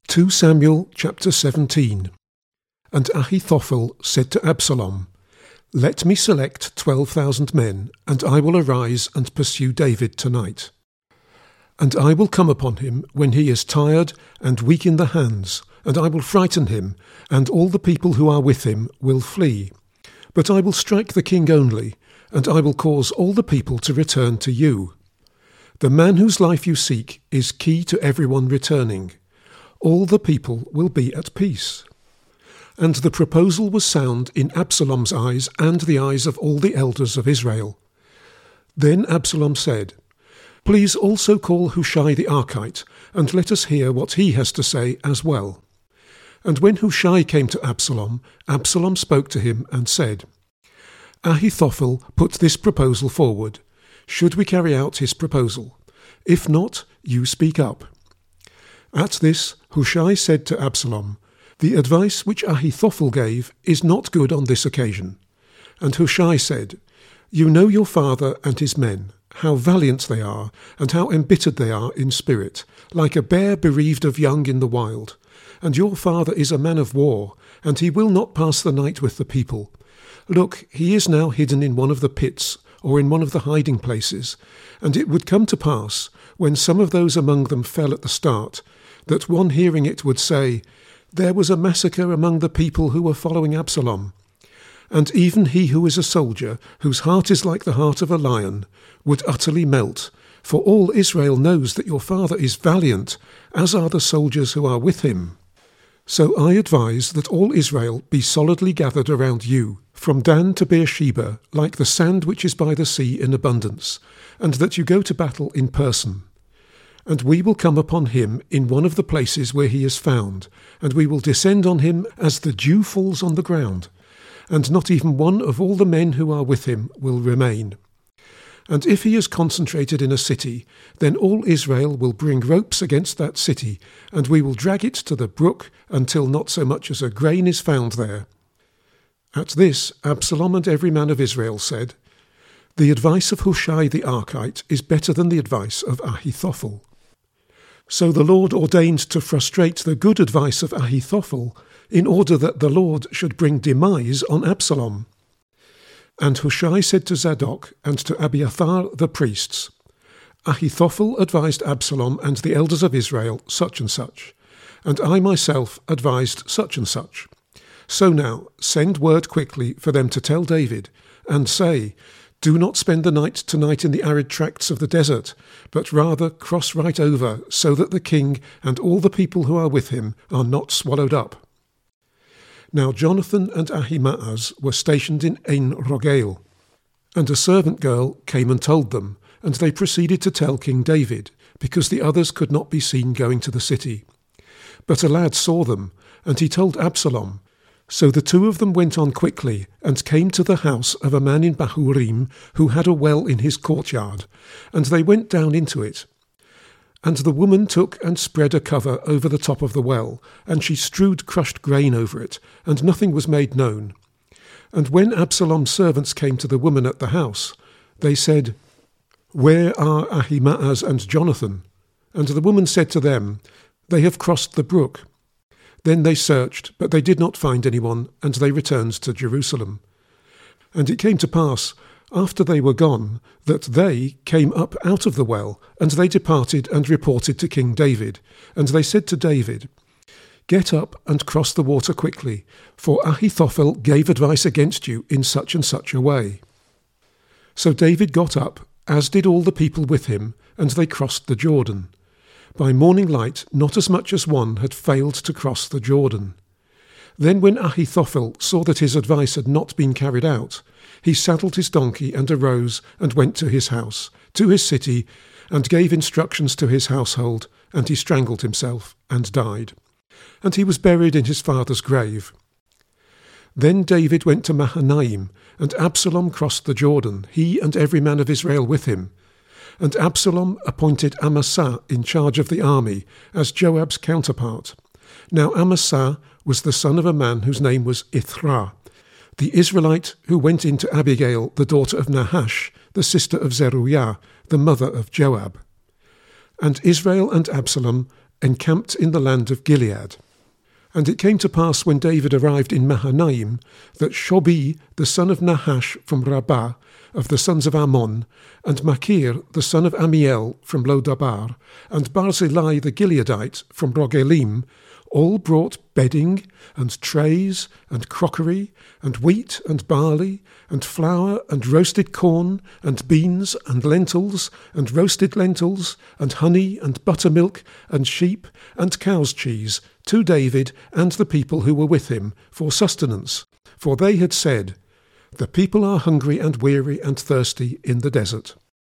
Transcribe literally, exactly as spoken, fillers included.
Second Samuel chapter seventeen. And Ahithophel said to Absalom, Let me select twelve thousand men, and I will arise and pursue David tonight. And I will come upon him when he is tired and weak in the hands, and I will frighten him, and all the people who are with him will flee. But I will strike the king only, and I will cause all the people to return to you. The man whose life you seek is key to everyone returning. All the people will be at peace. And the proposal was sound in Absalom's eyes and the eyes of all the elders of Israel. Then Absalom said, Please also call Hushai the Archite, and let us hear what he has to say as well. And when Hushai came to Absalom, Absalom spoke to him and said, Ahithophel put this proposal forward. Should we carry out his proposal? If not, you speak up. At this, Hushai said to Absalom, The advice which Ahithophel gave is not good on this occasion. And Hushai said, You know your father and his men, how valiant they are, and how embittered they are in spirit, like a bear bereaved of young in the wild. And your father is a man of war, and he will not pass the night with the people. Look, he is now hidden in one of the pits, or in one of the hiding places, and it would come to pass, when some of those among them fell at the start, that one hearing it would say, There was a massacre among the people who were following Absalom. And even he who is a soldier, whose heart is like the heart of a lion, would utterly melt, for all Israel knows that your father is valiant, as are the soldiers who are with him. So I advise that all Israel be solidly gathered around you, from Dan to Beersheba, like the sand which is by the sea in abundance, and that you go to battle in person. And we will come upon him in one of the places where he is found, and we will descend on him as the dew falls on the ground, and not even one of all the men who are with him will remain. And if he is concentrated in a city, then all Israel will bring ropes against that city, and we will drag it to the brook until not so much as a grain is found there. At this, Absalom and every man of Israel said, The advice of Hushai the Archite is better than the advice of Ahithophel. So the Lord ordained to frustrate the good advice of Ahithophel, in order that the Lord should bring demise on Absalom. And Hushai said to Zadok and to Abiathar the priests, Ahithophel advised Absalom and the elders of Israel such and such, and I myself advised such and such. So now send word quickly for them to tell David, and say, Do not spend the night tonight in the arid tracts of the desert, but rather cross right over, so that the king and all the people who are with him are not swallowed up. Now Jonathan and Ahimaaz were stationed in En Rogel, and a servant girl came and told them, and they proceeded to tell King David, because the others could not be seen going to the city. But a lad saw them, and he told Absalom. So the two of them went on quickly, and came to the house of a man in Bahurim, who had a well in his courtyard, and they went down into it. And the woman took and spread a cover over the top of the well, and she strewed crushed grain over it, and nothing was made known. And when Absalom's servants came to the woman at the house, they said, Where are Ahimaaz and Jonathan? And the woman said to them, They have crossed the brook. Then they searched, but they did not find anyone, and they returned to Jerusalem. And it came to pass, after they were gone, that they came up out of the well, and they departed and reported to King David. And they said to David, Get up and cross the water quickly, for Ahithophel gave advice against you in such and such a way. So David got up, as did all the people with him, and they crossed the Jordan. By morning light, not as much as one had failed to cross the Jordan. Then when Ahithophel saw that his advice had not been carried out, he saddled his donkey and arose and went to his house, to his city, and gave instructions to his household, and he strangled himself and died. And he was buried in his father's grave. Then David went to Mahanaim, and Absalom crossed the Jordan, he and every man of Israel with him. And Absalom appointed Amasa in charge of the army, as Joab's counterpart. Now Amasa was the son of a man whose name was Ithra, the Israelite who went in to Abigail, the daughter of Nahash, the sister of Zeruiah, the mother of Joab. And Israel and Absalom encamped in the land of Gilead. And it came to pass when David arrived in Mahanaim, that Shobi the son of Nahash from Rabbah, of the sons of Ammon, and Machir the son of Amiel from Lodabar, and Barzillai the Gileadite from Rogelim, all brought bedding, and trays, and crockery, and wheat, and barley, and flour, and roasted corn, and beans, and lentils, and roasted lentils, and honey, and buttermilk, and sheep, and cow's cheese, to David and the people who were with him, for sustenance. For they had said, The people are hungry and weary and thirsty in the desert.